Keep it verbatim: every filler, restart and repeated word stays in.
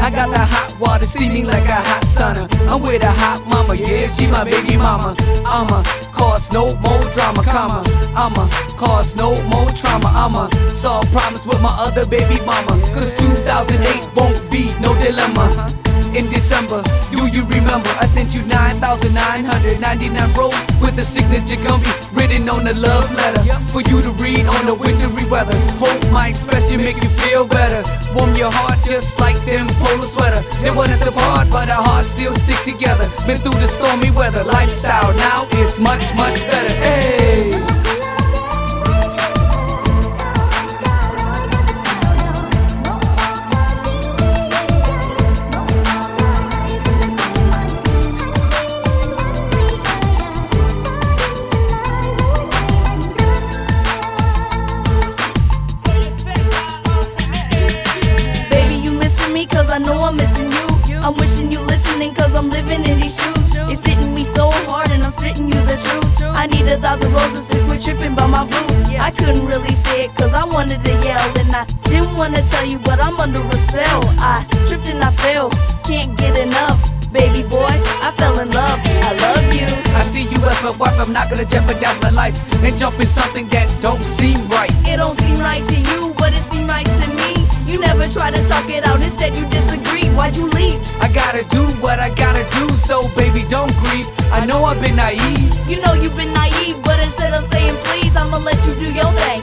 I got the hot water steaming like a hot sauna. I'm with a hot mama, yeah, she my baby mama. I'ma cause no more drama, comma. I'ma cause no more trauma. I'ma solve problems with my other baby mama. Cause two thousand eight won't be no dilemma. In December, do you remember? I sent you nine thousand nine hundred ninety-nine rolls with a signature Gumby written on a love letter for you to read on the wintry weather. Hope my expression make you feel better. Warm your heart just like them polar sweater. They want us apart, but our hearts still stick together. Been through the stormy weather. Lifestyle now is much, much better. Hey. Cause I know I'm missing you. I'm wishing you listening cause I'm living in these shoes. It's hitting me so hard and I'm spitting you the truth. I need a thousand roses to quit tripping by my boo. I couldn't really say it cause I wanted to yell. And I didn't wanna tell you but I'm under a spell. I tripped and I fell, can't get enough. Baby boy, I fell in love, I love you. I see you as my wife, I'm not gonna jeopardize my life and jump in something that don't seem right. It don't seem right to you, but it seems right to me. You never try to talk it out, instead you disagree. Why'd you leave? I gotta do what I gotta do, so baby don't grieve. I know I've been naive. You know you've been naive, but instead of saying please, I'ma let you do your thing.